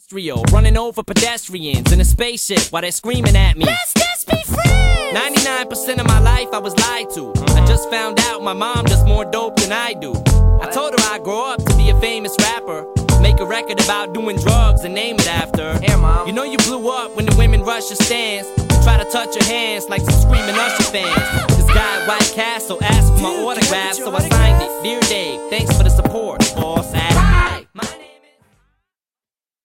terrestrial, running over pedestrians in a spaceship while they're screaming at me. Let's just be friends! 99% of my life I was lied to. I just found out my mom does more dope than I do. I told her I'd grow up to be a famous rapper, make a record about doing drugs and name it after. Hey, Mom. You know you blew up when the women rush your stands, try to touch your hands like some screaming Usher fans. This guy at White Castle asked for my autograph, so I signed it. Dear Dave, thanks for the support, boss.